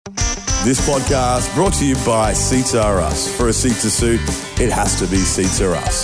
This podcast brought to you by Seats Are Us. For a seat to suit, it has to be Seats Are Us.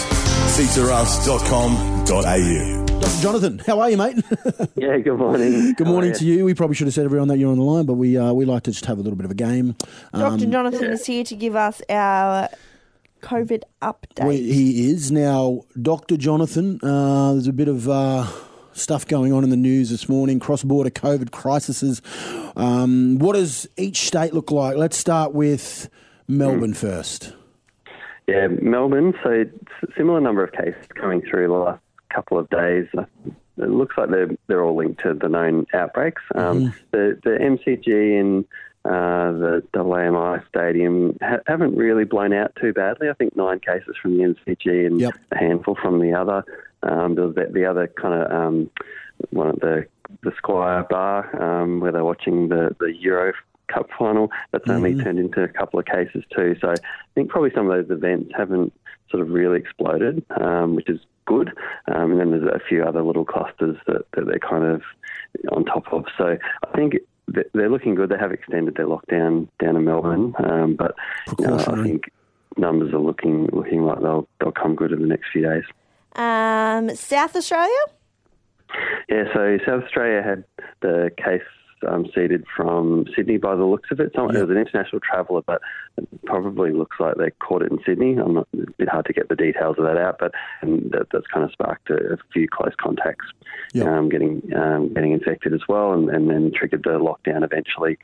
seatsareus.com.au. Dr. Jonathan, how are you, mate? Yeah, good morning. Good morning to you. We probably should have said everyone that you're on the line, but we like to just have a little bit of a game. Dr. Jonathan is here to give us our COVID update. He is. Now, Dr. Jonathan, there's a bit of stuff going on in the news this morning, cross-border COVID crises. What does each state look like? Let's start with Melbourne first. Yeah, Melbourne, so it's a similar number of cases coming through the last couple of days. It looks like they're all linked to the known outbreaks. The MCG and the AAMI Stadium haven't really blown out too badly. I think 9 cases from the MCG and a handful from the other. There was the other kind of one at the Squire Bar where they're watching the Euro Cup final. That's only turned into a couple of cases too. So I think probably some of those events haven't sort of really exploded, which is good. And then there's a few other little clusters that they're kind of on top of. So I think they're looking good. They have extended their lockdown down in Melbourne, but I think numbers are looking like they'll come good in the next few days. South Australia? Yeah, so South Australia had the case seeded from Sydney by the looks of it. It was an international traveller, but it probably looks like they caught it in Sydney. It's a bit hard to get the details of that out, but that's kind of sparked a few close contacts getting infected as well, and then triggered the lockdown eventually.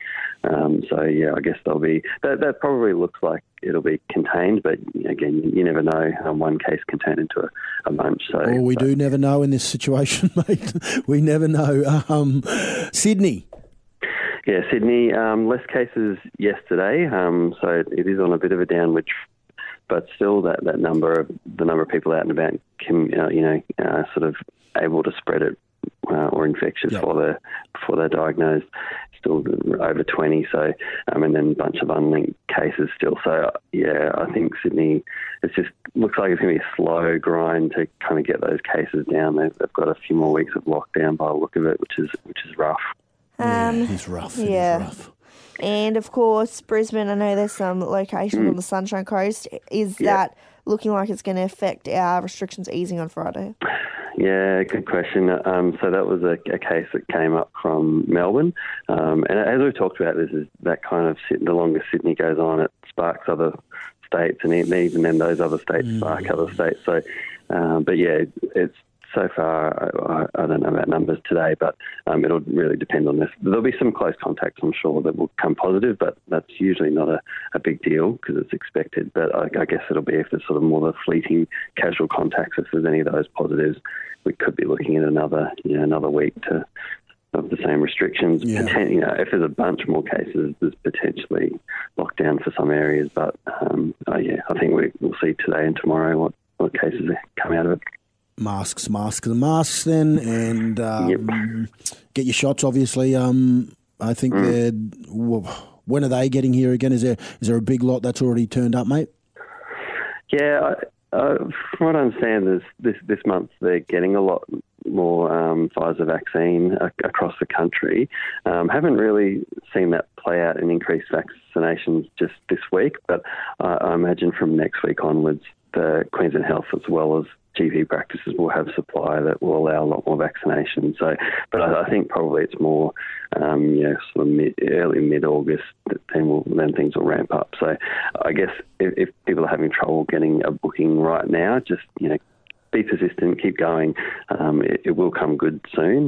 I guess they'll be that probably looks like it'll be contained, but again, you never know. One case can turn into a bunch. So we do never know in this situation, mate. We never know. Sydney. Yeah, Sydney, less cases yesterday, so it is on a bit of a downward trend, but still the number of people out and about sort of able to spread it or infectious before they're diagnosed, still over 20. So and then a bunch of unlinked cases still. So I think Sydney, it just looks like it's going to be a slow grind to kind of get those cases down. They've got a few more weeks of lockdown by the look of it, which is rough. It's rough. It is rough. And, of course, Brisbane, I know there's some locations on the Sunshine Coast. Is that looking like it's going to affect our restrictions easing on Friday? Yeah, good question. So that was a case that came up from Melbourne. And as we've talked about, this is that kind of the longer Sydney goes on, it sparks other states, and even then those other states spark other states. So, it's so far, I don't know about numbers today, but it'll really depend on this. There'll be some close contacts, I'm sure, that will come positive, but that's usually not a big deal because it's expected. But I guess it'll be if it's sort of more the fleeting casual contacts, if there's any of those positives, we could be looking at another week of the same restrictions. If there's a bunch more cases, there's potentially lockdown for some areas. But I think we'll see today and tomorrow what cases come out of it. Masks then, and get your shots, obviously. I think when are they getting here again? Is there a big lot that's already turned up, mate? Yeah, from what I understand, this month they're getting a lot more Pfizer vaccine across the country. Haven't really seen that play out in increased vaccinations just this week, but I imagine from next week onwards, the Queensland Health as well as GP practices will have supply that will allow a lot more vaccination. So, but I think probably it's more, sort of early mid-August, then things will ramp up. So, I guess if people are having trouble getting a booking right now, just be persistent, keep going. It will come good soon.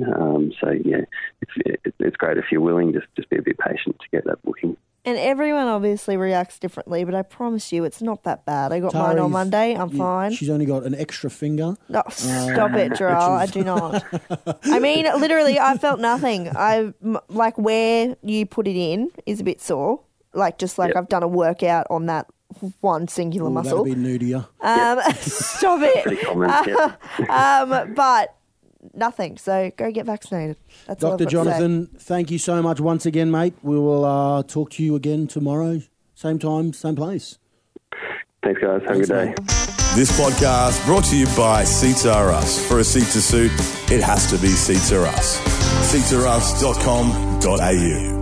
It's great if you're willing. Just be a bit patient to get that booking. And everyone obviously reacts differently, but I promise you it's not that bad. I got mine on Monday. I'm fine. She's only got an extra finger. No, stop it, Jarrell. I do not. I mean, literally, I felt nothing. Where you put it in is a bit sore. I've done a workout on that one singular muscle. That'll be new to you. Stop it. Pretty common, but nothing. So go get vaccinated. That's all I've got Dr. Jonathan, to say. thank you so much once again, mate. We will talk to you again tomorrow. Same time, same place. Thanks, guys. Have a good day. This podcast brought to you by Seats Are Us. For a seat to suit, it has to be Seats Are Us. seatsareus.com.au